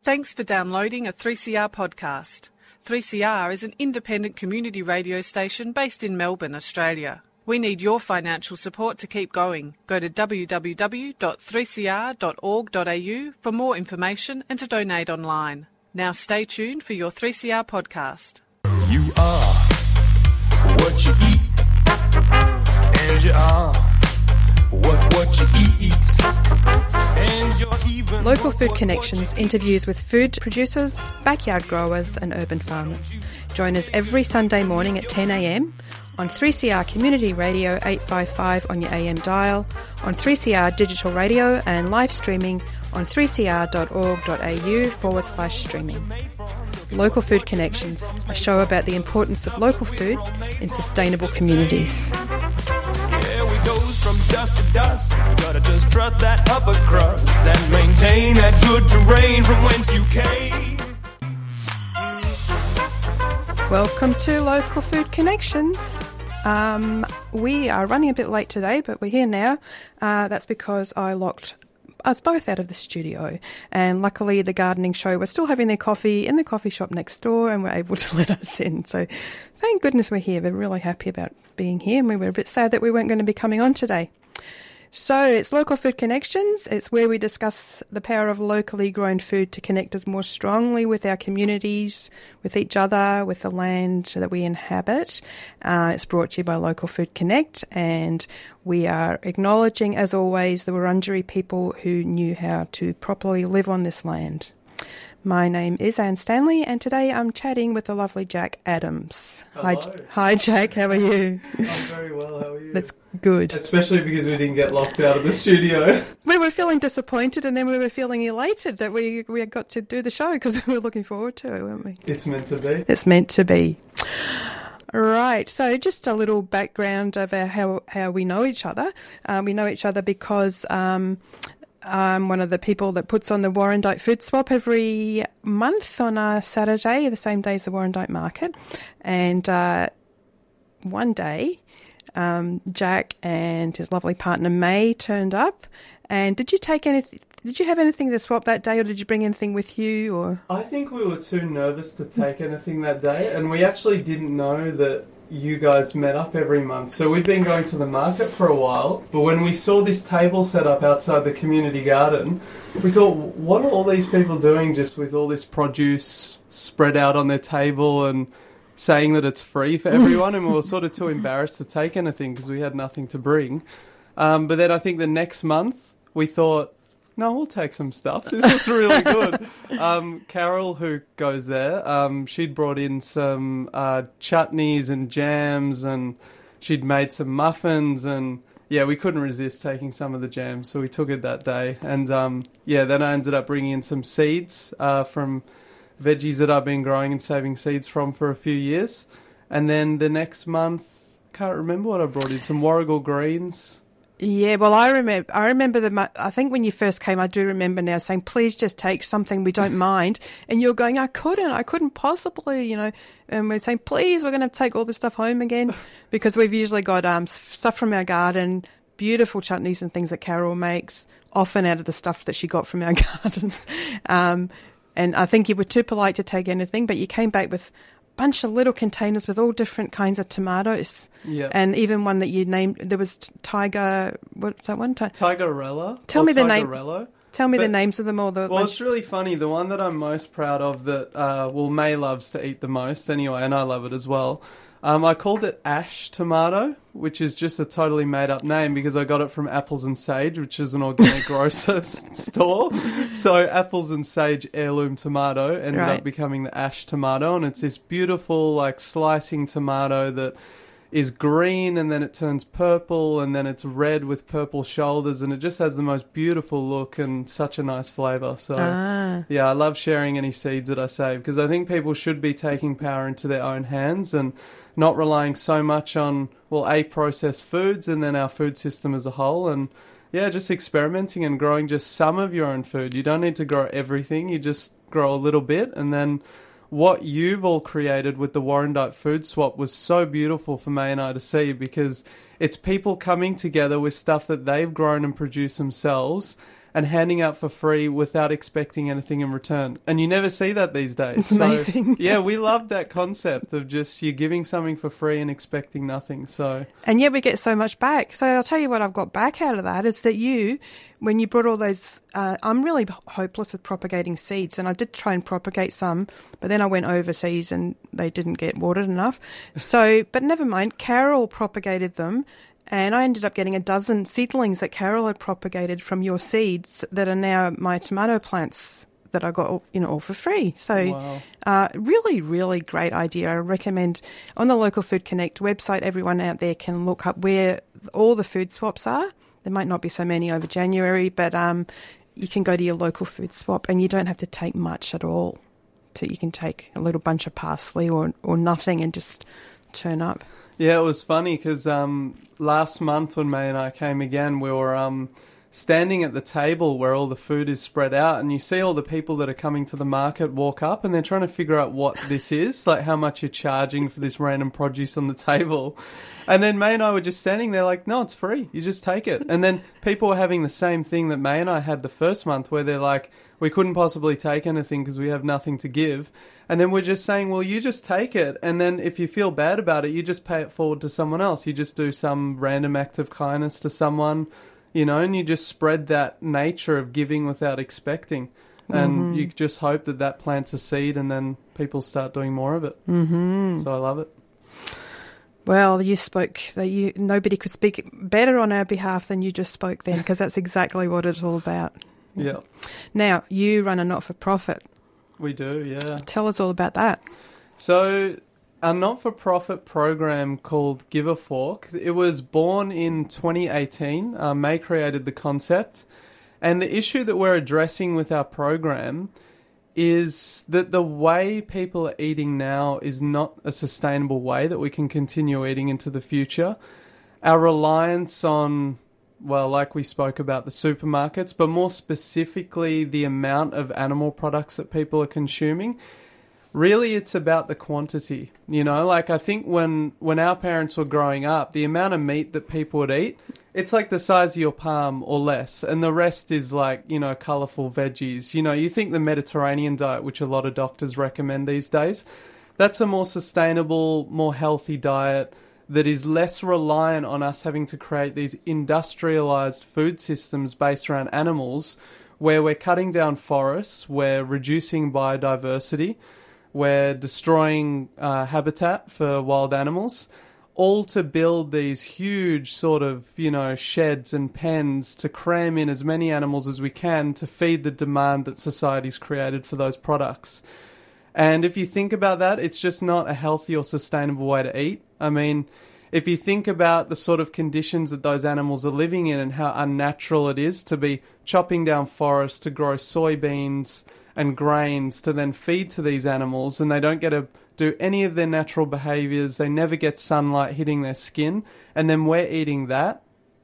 Thanks for downloading a 3CR podcast. 3CR is an independent community radio station based in Melbourne, Australia. We need your financial support to keep going. Go to www.3cr.org.au for more information and to donate online. Now stay tuned for your 3CR podcast. You are what you eat, and you are what you eat, and you're even... Local Food Connections interviews with food producers, backyard growers and urban farmers. Join us every Sunday morning at 10 a.m. on 3CR Community Radio 855 on your AM dial, on 3CR Digital Radio and live streaming on 3cr.org.au/streaming. Local Food Connections, a show about the importance of local food in sustainable communities. Yeah, we goes from dust to dust. You gotta just trust that upper crust and maintain that good terrain from whence you came. Welcome to Local Food Connections. We are running a bit late today, but we're here now. That's because I locked us both out of the studio, and luckily the gardening show were still having their coffee in the coffee shop next door and were able to let us in. So thank goodness we're here. We're really happy about being here, and we were a bit sad that we weren't going to be coming on today. So it's Local Food Connections. It's where we discuss the power of locally grown food to connect us more strongly with our communities, with each other, with the land that we inhabit. It's brought to you by Local Food Connect, and we are acknowledging, as always, the Wurundjeri people who knew how to properly live on this land. My name is Anne Stanley, and today I'm chatting with the lovely Jack Adams. Hello. Hi, Jack. How are you? I'm very well. How are you? That's good. Especially because we didn't get locked out of the studio. We were feeling disappointed, and then we were feeling elated that we got to do the show because we were looking forward to it, weren't we? It's meant to be. It's meant to be. Right, so just a little background of how we know each other. We know each other because I'm one of the people that puts on the Warrandyte Food Swap every month on a Saturday, the same day as the Warrandyte Market. And one day, Jack and his lovely partner May turned up. And did you have anything to swap that day, or did you bring anything with you? Or I think we were too nervous to take anything that day, and we actually didn't know that you guys met up every month. So we'd been going to the market for a while, but when we saw this table set up outside the community garden, we thought, what are all these people doing just with all this produce spread out on their table and saying that it's free for everyone? And we were sort of too embarrassed to take anything because we had nothing to bring. But then I think the next month we thought, no, we'll take some stuff. This looks really good. Carol, who goes there, she'd brought in some chutneys and jams, and she'd made some muffins, and yeah, we couldn't resist taking some of the jams, so we took it that day. And then I ended up bringing in some seeds from veggies that I've been growing and saving seeds from for a few years. And then the next month, can't remember what I brought in, some Warrigal greens. Yeah, well, I remember I think when you first came, I do remember now saying, please just take something, we don't mind. And you're going, I couldn't possibly, and we're saying, please, we're going to take all this stuff home again, because we've usually got stuff from our garden, beautiful chutneys and things that Carol makes, often out of the stuff that she got from our gardens. And I think you were too polite to take anything, but you came back with bunch of little containers with all different kinds of tomatoes. Yeah. And even one that you named, there was Tiger, what's that one? Tigerella. Tell me the name. Tell me the names of them all. It's really funny. The one that I'm most proud of that, May loves to eat the most anyway, and I love it as well. I called it Ash Tomato, which is just a totally made-up name because I got it from Apples and Sage, which is an organic grocer store. So Apples and Sage heirloom tomato ended up becoming the Ash Tomato, and it's this beautiful, slicing tomato that is green, and then it turns purple, and then it's red with purple shoulders, and it just has the most beautiful look and such a nice flavour. So, yeah, I love sharing any seeds that I save, because I think people should be taking power into their own hands and not relying so much on, processed foods and then our food system as a whole, and yeah, just experimenting and growing just some of your own food. You don't need to grow everything, you just grow a little bit, and then what you've all created with the Warrandyte Food Swap was so beautiful for May and I to see, because it's people coming together with stuff that they've grown and produced themselves and handing out for free without expecting anything in return. And you never see that these days. It's amazing. Yeah, we love that concept of just you giving something for free and expecting nothing. So, and yet we get so much back. So I'll tell you what I've got back out of that is that when you brought all those, I'm really hopeless with propagating seeds, and I did try and propagate some, but then I went overseas and they didn't get watered enough. So, but never mind, Carol propagated them. And I ended up getting a dozen seedlings that Carol had propagated from your seeds that are now my tomato plants that I got, all for free. So really, really great idea. I recommend on the Local Food Connect website, everyone out there can look up where all the food swaps are. There might not be so many over January, but you can go to your local food swap and you don't have to take much at all. So you can take a little bunch of parsley or nothing and just turn up. Yeah, it was funny because last month when May and I came again, we were standing at the table where all the food is spread out, and you see all the people that are coming to the market walk up and they're trying to figure out what this is, like how much you're charging for this random produce on the table. And then May and I were just standing there like, no, it's free. You just take it. And then people were having the same thing that May and I had the first month where they're like, we couldn't possibly take anything because we have nothing to give. And then we're just saying, well, you just take it. And then if you feel bad about it, you just pay it forward to someone else. You just do some random act of kindness to someone, and you just spread that nature of giving without expecting. And you just hope that plants a seed and then people start doing more of it. Mm-hmm. So I love it. Well, you spoke that nobody could speak better on our behalf than you just spoke then, because that's exactly what it's all about. Yeah. Now, you run a not-for-profit. We do, yeah. Tell us all about that. So, a not-for-profit program called Give a Fork, it was born in 2018. May created the concept. And the issue that we're addressing with our program is that the way people are eating now is not a sustainable way that we can continue eating into the future. Our reliance on, well, like we spoke about, the supermarkets, but more specifically the amount of animal products that people are consuming, really it's about the quantity. Like I think when our parents were growing up, the amount of meat that people would eat, it's like the size of your palm or less, and the rest is like, colourful veggies. You think the Mediterranean diet, which a lot of doctors recommend these days, that's a more sustainable, more healthy diet that is less reliant on us having to create these industrialised food systems based around animals, where we're cutting down forests, we're reducing biodiversity, we're destroying habitat for wild animals, all to build these huge sort of, sheds and pens to cram in as many animals as we can to feed the demand that society's created for those products. And if you think about that, it's just not a healthy or sustainable way to eat. I mean, if you think about the sort of conditions that those animals are living in and how unnatural it is to be chopping down forests to grow soybeans and grains to then feed to these animals, and they don't get to do any of their natural behaviours, they never get sunlight hitting their skin, and then we're eating that,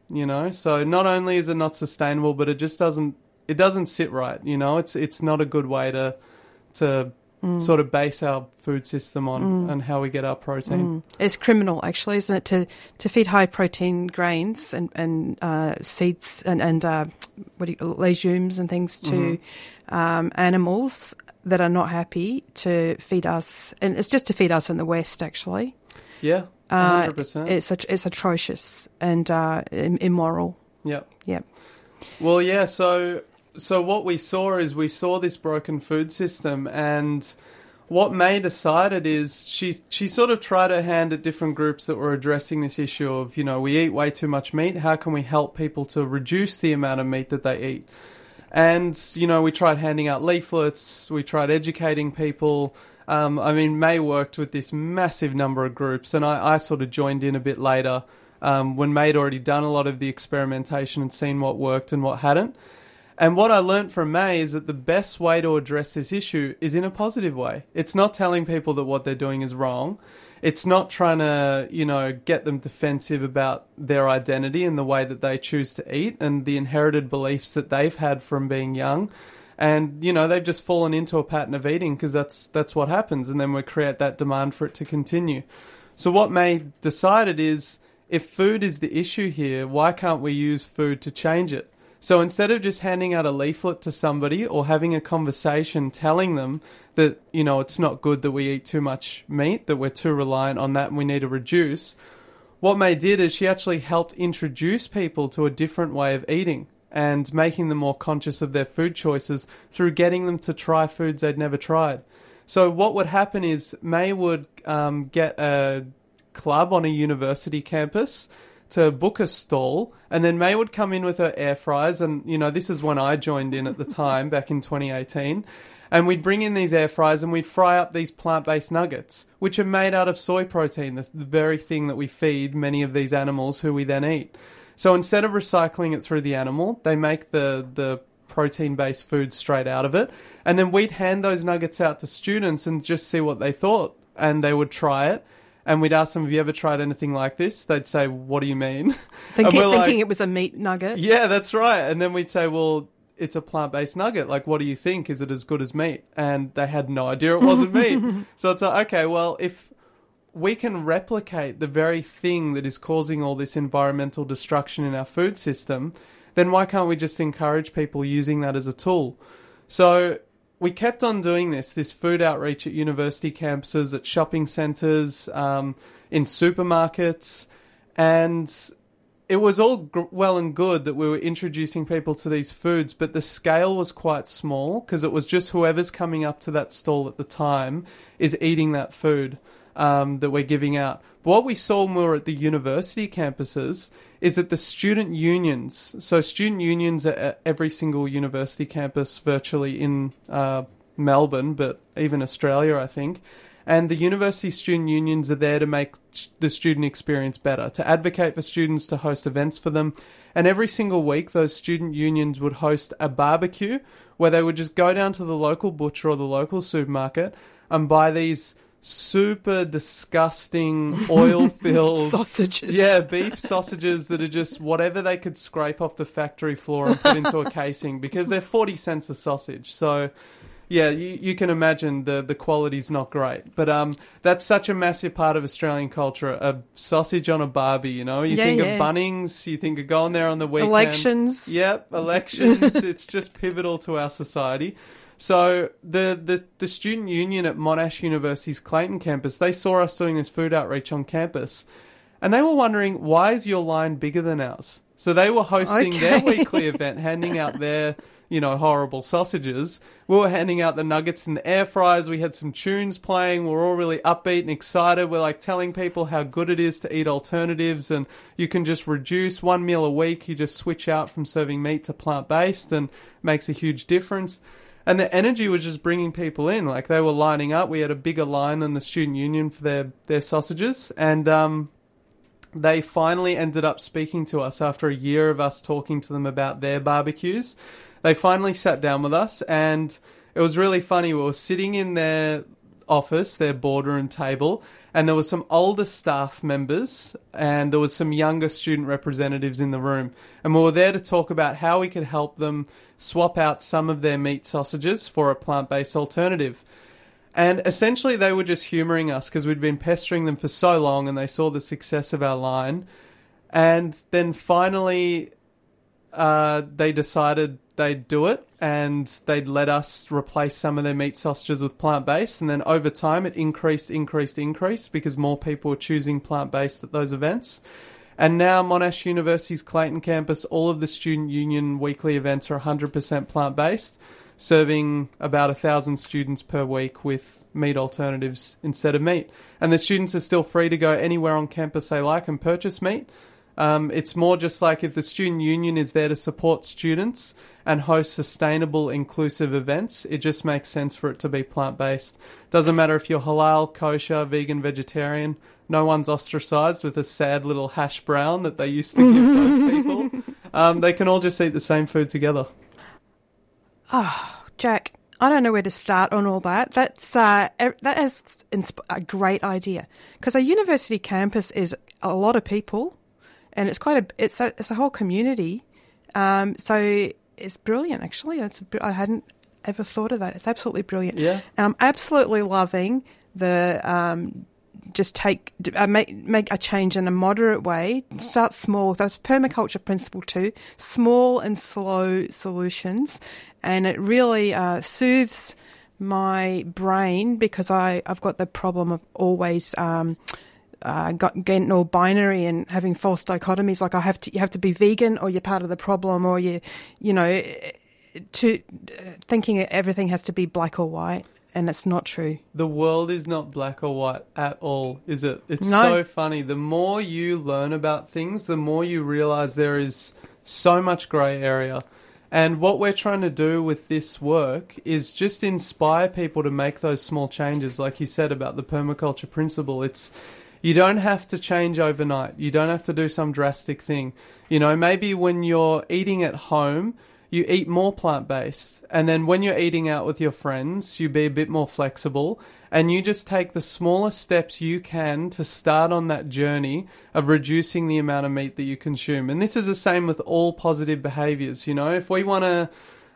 So not only is it not sustainable, but it just doesn't sit right, It's not a good way to sort of base our food system on and how we get our protein. It's criminal, actually, isn't it, to feed high protein grains and seeds and legumes and things to animals that are not happy to feed us, and it's just to feed us in the West, actually. Yeah, 100%. It's atrocious and immoral. Yep. Yep. Well, yeah. So what we saw this broken food system, and what May decided is she sort of tried her hand at different groups that were addressing this issue of, we eat way too much meat. How can we help people to reduce the amount of meat that they eat? And, we tried handing out leaflets, we tried educating people. May worked with this massive number of groups, and I sort of joined in a bit later when May had already done a lot of the experimentation and seen what worked and what hadn't. And what I learnt from May is that the best way to address this issue is in a positive way. It's not telling people that what they're doing is wrong. It's not trying to, get them defensive about their identity and the way that they choose to eat and the inherited beliefs that they've had from being young. And, they've just fallen into a pattern of eating because that's what happens. And then we create that demand for it to continue. So what May decided is, if food is the issue here, why can't we use food to change it? So instead of just handing out a leaflet to somebody or having a conversation telling them that, you know, it's not good that we eat too much meat, that we're too reliant on that and we need to reduce, what May did is she actually helped introduce people to a different way of eating and making them more conscious of their food choices through getting them to try foods they'd never tried. So what would happen is May would get a club on a university campus to book a stall, and then May would come in with her air fryers, and, you know, this is when I joined in at the time, back in 2018, and we'd bring in these air fryers and we'd fry up these plant-based nuggets, which are made out of soy protein, the very thing that we feed many of these animals who we then eat. So instead of recycling it through the animal, they make the protein-based food straight out of it, and then we'd hand those nuggets out to students and just see what they thought, and they would try it. And we'd ask them, have you ever tried anything like this? They'd say, what do you mean? Thinking it was a meat nugget. Yeah, that's right. And then we'd say, well, it's a plant-based nugget. Like, what do you think? Is it as good as meat? And they had no idea it wasn't meat. So it's like, okay, well, if we can replicate the very thing that is causing all this environmental destruction in our food system, then why can't we just encourage people using that as a tool? So we kept on doing this food outreach at university campuses, at shopping centres, in supermarkets, and it was all well and good that we were introducing people to these foods, but the scale was quite small because it was just whoever's coming up to that stall at the time is eating that food that we're giving out. But what we saw when we were at the university campuses is that the student unions, so student unions at every single university campus virtually in Melbourne, but even Australia, I think, and the university student unions are there to make the student experience better, to advocate for students, to host events for them. And every single week, those student unions would host a barbecue where they would just go down to the local butcher or the local supermarket and buy these super disgusting oil-filled sausages. Yeah, beef sausages that are just whatever they could scrape off the factory floor and put into a casing, because they're 40 cents a sausage. So yeah, you can imagine the quality's not great. But that's such a massive part of Australian culture, a sausage on a barbie, you know? You think of Bunnings, you think of going there on the weekend. Elections. Yep, elections. It's just pivotal to our society. So the student union at Monash University's Clayton campus, they saw us doing this food outreach on campus, and they were wondering, why is your line bigger than ours? So they were hosting their weekly event, handing out their, you know, horrible sausages. We were handing out the nuggets and the air fryers. We had some tunes playing. We're all really upbeat and excited. We're like telling people how good it is to eat alternatives, and you can just reduce one meal a week. You just switch out from serving meat to plant-based, and makes a huge difference. And the energy was just bringing people in. Like, they were lining up. We had a bigger line than the student union for their sausages. And they finally ended up speaking to us after a year of us talking to them about their barbecues. They finally sat down with us, and it was really funny. We were sitting in their office, their boardroom table, and there was some older staff members and there was some younger student representatives in the room. And we were there to talk about how we could help them swap out some of their meat sausages for a plant-based alternative. And essentially they were just humouring us because we'd been pestering them for so long, and they saw the success of our line. And then finally they decided they'd do it, and they'd let us replace some of their meat sausages with plant-based. And then over time it increased because more people were choosing plant-based at those events. And now Monash University's Clayton campus, all of the student union weekly events are 100% plant-based, serving about 1,000 students per week with meat alternatives instead of meat. And the students are still free to go anywhere on campus they like and purchase meat. It's more just like if the student union is there to support students and host sustainable, inclusive events, it just makes sense for it to be plant-based. Doesn't matter if you're halal, kosher, vegan, vegetarian. No one's ostracised with a sad little hash brown that they used to give those people. They can all just eat the same food together. Oh, Jack, I don't know where to start on all that. That is a great idea, because a university campus is a lot of people, and it's a whole community. So it's brilliant, actually. I hadn't ever thought of that. It's absolutely brilliant. Yeah. And I'm absolutely loving the just make a change in a moderate way. Start small. That's permaculture principle too. Small and slow solutions, and it really soothes my brain because I've got the problem of always getting all binary and having false dichotomies. Like you have to be vegan or you're part of the problem, or thinking everything has to be black or white. And it's not true. The world is not black or white at all, is it? It's No. so funny. The more you learn about things, the more you realise there is so much grey area. And what we're trying to do with this work is just inspire people to make those small changes, like you said about the permaculture principle. You don't have to change overnight. You don't have to do some drastic thing. Maybe when you're eating at home, you eat more plant-based, and then when you're eating out with your friends, you be a bit more flexible, and you just take the smallest steps you can to start on that journey of reducing the amount of meat that you consume. And this is the same with all positive behaviours. If we want to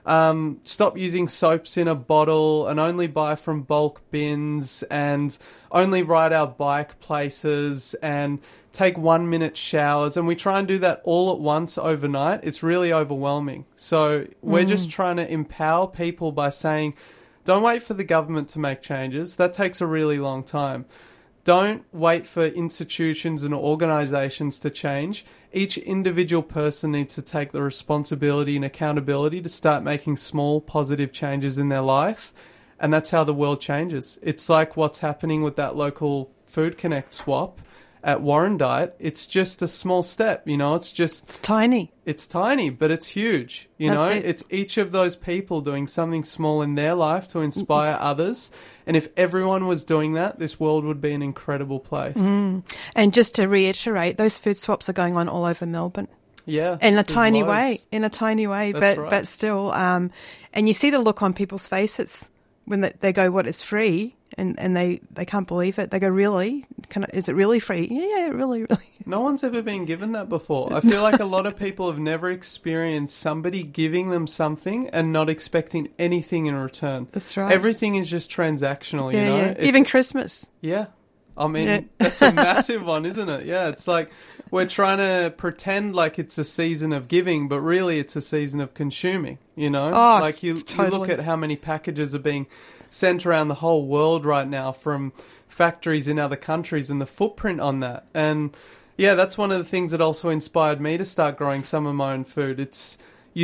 stop using soaps in a bottle and only buy from bulk bins and only ride our bike places and take 1 minute showers, and we try and do that all at once overnight, it's really overwhelming. So we're just trying to empower people by saying, don't wait for the government to make changes. That takes a really long time. Don't wait for institutions and organisations to change. Each individual person needs to take the responsibility and accountability to start making small positive changes in their life. And that's how the world changes. It's like what's happening with that local Food Connect swap at Warrandyte. It's just a small step, it's tiny. It's tiny, but it's huge. It's each of those people doing something small in their life to inspire others. And if everyone was doing that, this world would be an incredible place. And just to reiterate, those food swaps are going on all over Melbourne. Yeah. In a tiny loads. way, That's but still, and you see the look on people's faces when they go, what is free? And they can't believe it. They go, really? Is it really free? Yeah, really. No one's ever been given that before. I feel like a lot of people have never experienced somebody giving them something and not expecting anything in return. That's right. Everything is just transactional, Yeah. Even Christmas. Yeah. I mean, that's a massive one, isn't it? Yeah, it's like we're trying to pretend like it's a season of giving, but really it's a season of consuming, Oh, like you look at how many packages are being sent around the whole world right now from factories in other countries and the footprint on that. And yeah, that's one of the things that also inspired me to start growing some of my own food. It's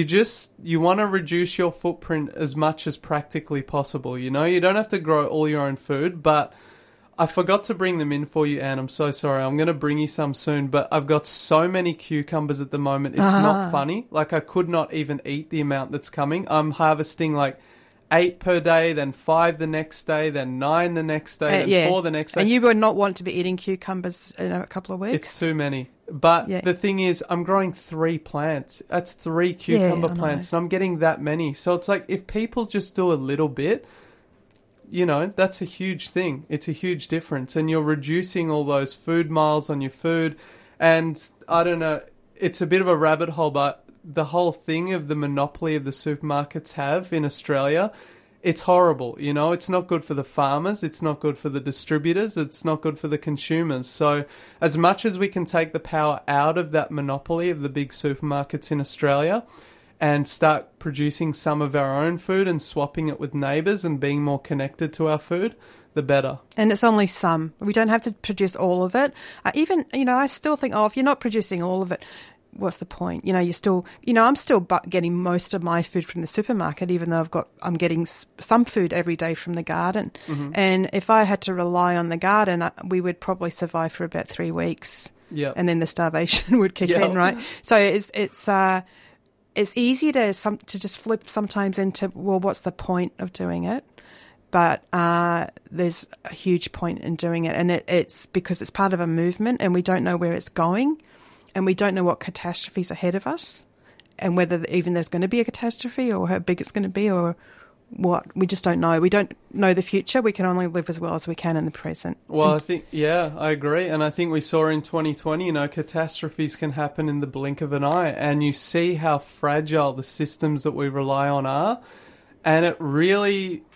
you want to reduce your footprint as much as practically possible. You don't have to grow all your own food, but I forgot to bring them in for you, Anne. I'm so sorry. I'm going to bring you some soon, but I've got so many cucumbers at the moment. It's not funny. Like, I could not even eat the amount that's coming. I'm harvesting like 8 per day, then 5 the next day, then 9 the next day, then 4 the next day. And you would not want to be eating cucumbers in a couple of weeks? It's too many. But the thing is, I'm growing 3 plants. That's 3 cucumber plants, and I'm getting that many. So it's like, if people just do a little bit, that's a huge thing. It's a huge difference. And you're reducing all those food miles on your food. And I don't know, it's a bit of a rabbit hole, but the whole thing of the monopoly of the supermarkets have in Australia, it's horrible. It's not good for the farmers. It's not good for the distributors. It's not good for the consumers. So as much as we can take the power out of that monopoly of the big supermarkets in Australia and start producing some of our own food and swapping it with neighbours and being more connected to our food, the better. And it's only some. We don't have to produce all of it. I still think, if you're not producing all of it, what's the point? I'm still getting most of my food from the supermarket, even though I'm getting some food every day from the garden. Mm-hmm. And if I had to rely on the garden, we would probably survive for about 3 weeks. Yeah. And then the starvation would kick in, right? So it's easy to just flip sometimes into, well, what's the point of doing it? But there's a huge point in doing it, and it's because it's part of a movement, and we don't know where it's going, and we don't know what catastrophes ahead of us, and whether even there's going to be a catastrophe or how big it's going to be or what. We just don't know. We don't know the future. We can only live as well as we can in the present. Well, I agree. And I think we saw in 2020, catastrophes can happen in the blink of an eye, and you see how fragile the systems that we rely on are. And it really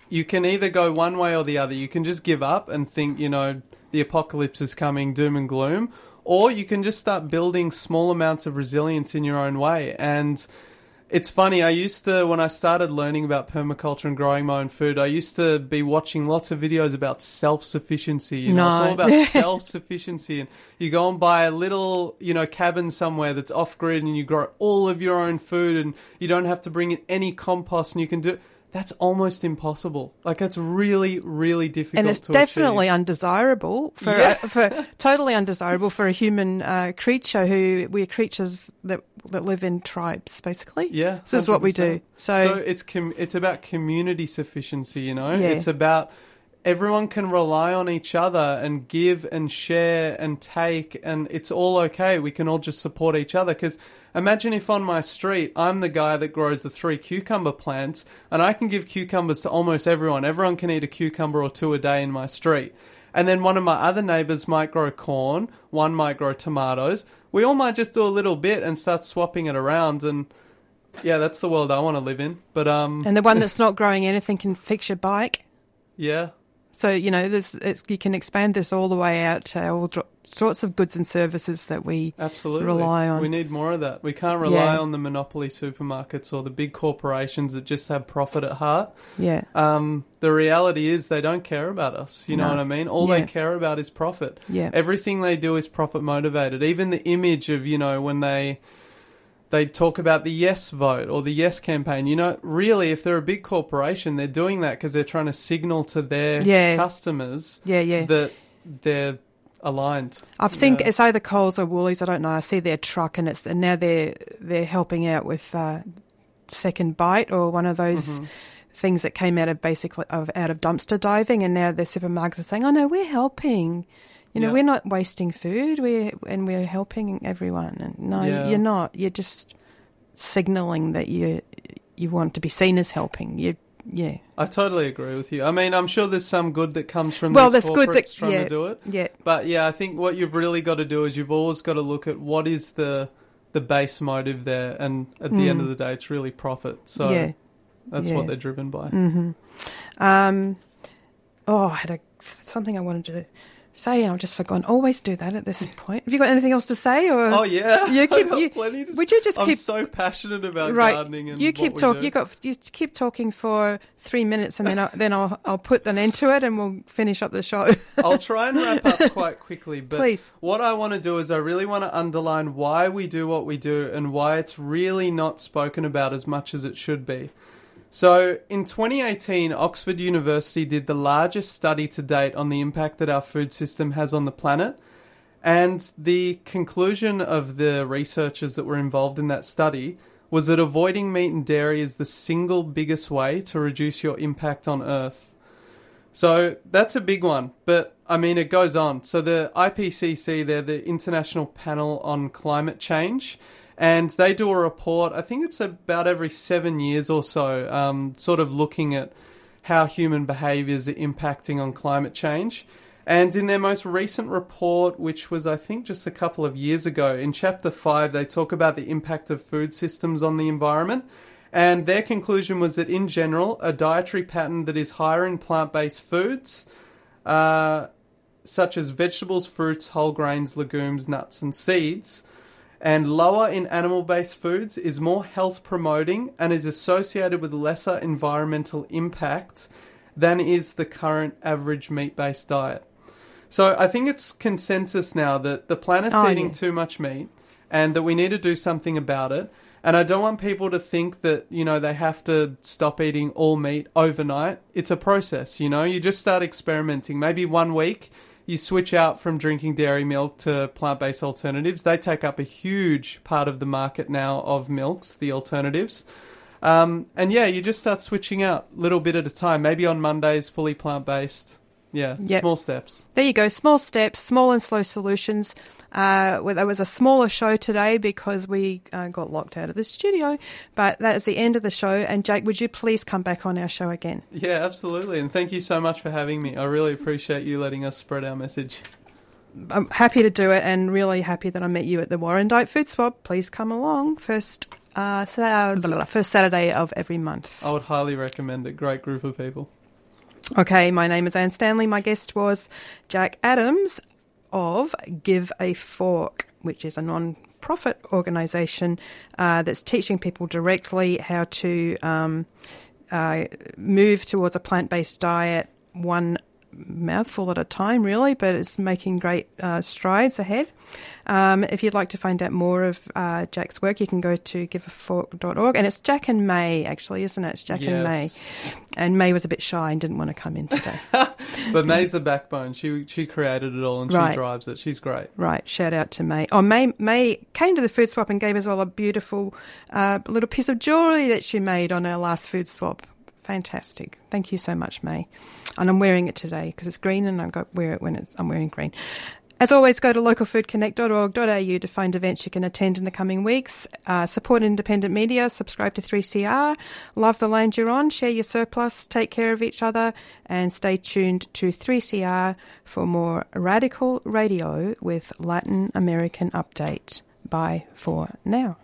you can either go one way or the other. You can just give up and think, the apocalypse is coming, doom and gloom, or you can just start building small amounts of resilience in your own way. And it's funny, when I started learning about permaculture and growing my own food, I used to be watching lots of videos about self-sufficiency. It's all about self-sufficiency. And you go and buy a little, cabin somewhere that's off-grid and you grow all of your own food and you don't have to bring in any compost and you can do... That's almost impossible. Like, that's really, really difficult to achieve. And it's definitely undesirable totally undesirable for a human creature we're creatures that live in tribes, basically. Yeah. 100%. This is what we do. So it's about community sufficiency, Yeah. It's about everyone can rely on each other and give and share and take, and it's all okay. We can all just support each other. Because imagine if on my street, I'm the guy that grows the 3 cucumber plants, and I can give cucumbers to almost everyone. Everyone can eat a cucumber or 2 a day in my street. And then one of my other neighbours might grow corn, one might grow tomatoes. We all might just do a little bit and start swapping it around, and yeah, that's the world I want to live in. But and the one that's not growing anything can fix your bike. Yeah. So, you can expand this all the way out to all sorts of goods and services that we rely on. We need more of that. We can't rely on the monopoly supermarkets or the big corporations that just have profit at heart. Yeah. The reality is they don't care about us. You know what I mean? All they care about is profit. Yeah. Everything they do is profit motivated. Even the image of, when they talk about the yes vote or the yes campaign. Really, if they're a big corporation, they're doing that because they're trying to signal to their customers that they're aligned. I've seen it's either Coles or Woolies, I don't know. I see their truck and now they're helping out with Second Bite or one of those things that came out of dumpster diving, and now the supermarkets are saying, "Oh no, we're helping." We're not wasting food. We're helping everyone. And no, you're not. You're just signalling that you want to be seen as helping. I totally agree with you. I mean, I'm sure there's some good that comes from these corporates trying to do it. Yeah. But I think what you've really got to do is you've always got to look at what is the base motive there, and at the end of the day, it's really profit. So that's what they're driven by. Mm-hmm. I had something I wanted to say, and I've just forgotten. Always do that at this point. Have you got anything else to say? Or oh yeah, I'm so passionate about gardening and you keep talking. You keep talking for 3 minutes, and then I'll put an end to it, and we'll finish up the show. I'll try and wrap up quite quickly. But please, what I want to do is I really want to underline why we do what we do and why it's really not spoken about as much as it should be. So, in 2018, Oxford University did the largest study to date on the impact that our food system has on the planet. And the conclusion of the researchers that were involved in that study was that avoiding meat and dairy is the single biggest way to reduce your impact on Earth. So, that's a big one. But, I mean, it goes on. So, the IPCC, they're the International Panel on Climate Change. And they do a report, I think it's about every 7 years or so, sort of looking at how human behaviours are impacting on climate change. And in their most recent report, which was, I think, just a couple of years ago, in Chapter 5, they talk about the impact of food systems on the environment. And their conclusion was that, in general, a dietary pattern that is higher in plant-based foods, such as vegetables, fruits, whole grains, legumes, nuts and seeds, and lower in animal-based foods is more health-promoting and is associated with lesser environmental impact than is the current average meat-based diet. So I think it's consensus now that the planet's eating too much meat and that we need to do something about it. And I don't want people to think that, they have to stop eating all meat overnight. It's a process, You just start experimenting. Maybe 1 week you switch out from drinking dairy milk to plant-based alternatives. They take up a huge part of the market now of milks, the alternatives. You just start switching out a little bit at a time. Maybe on Mondays, fully plant-based. Small steps. There you go, small steps, small and slow solutions. There was a smaller show today because we got locked out of the studio, but that is the end of the show. And Jake, would you please come back on our show again? Yeah, absolutely. And thank you so much for having me. I really appreciate you letting us spread our message. I'm happy to do it, and really happy that I met you at the Warrandyte Food Swap. Please come along first Saturday of every month. I would highly recommend it. Great group of people. Okay, my name is Anne Stanley. My guest was Jack Adams of Give a Fork, which is a non-profit organisation that's teaching people directly how to move towards a plant-based diet, one mouthful at a time, really, but it's making great strides ahead. If you'd like to find out more of Jack's work, you can go to giveafork.org. And it's Jack and May, actually, isn't it? It's Jack and May. And May was a bit shy and didn't want to come in today. But May's the backbone. She created it all and she drives it. She's great. Right. Shout out to May. Oh, May came to the food swap and gave us all a beautiful little piece of jewellery that she made on our last food swap. Fantastic. Thank you so much, May. And I'm wearing it today because it's green and I've got to wear it when I'm wearing green. As always, go to localfoodconnect.org.au to find events you can attend in the coming weeks. Support independent media, subscribe to 3CR, love the land you're on, share your surplus, take care of each other, and stay tuned to 3CR for more radical radio with Latin American Update. Bye for now.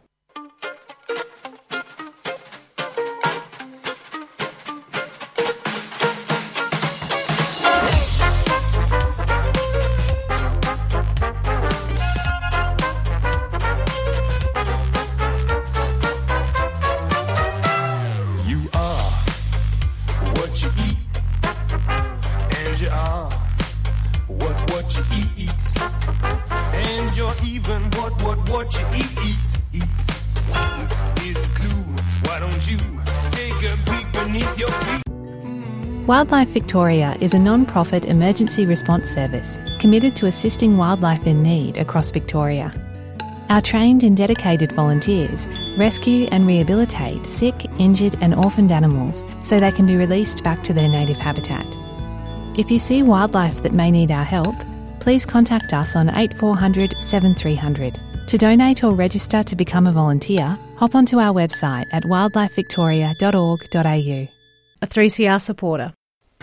What you eats. Here's a clue. Why don't you take a peek beneath your feet? Wildlife Victoria is a non-profit emergency response service committed to assisting wildlife in need across Victoria. Our trained and dedicated volunteers rescue and rehabilitate sick, injured and orphaned animals so they can be released back to their native habitat. If you see wildlife that may need our help, please contact us on 8400 7300. To donate or register to become a volunteer, hop onto our website at wildlifevictoria.org.au. A 3CR supporter.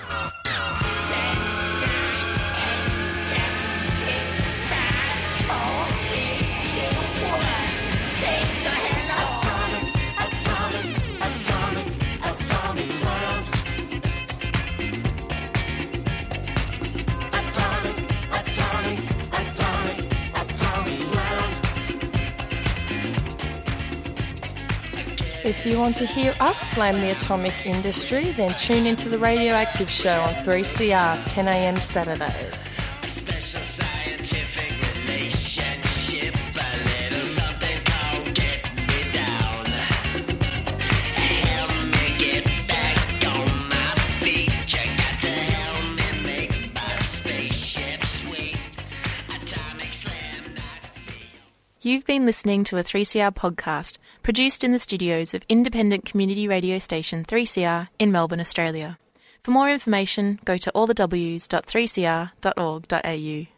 If you want to hear us slam the atomic industry, then tune into the Radioactive Show on 3CR, 10 a.m. Saturdays. You've been listening to a 3CR podcast produced in the studios of independent community radio station 3CR in Melbourne, Australia. For more information, go to allthews.3cr.org.au.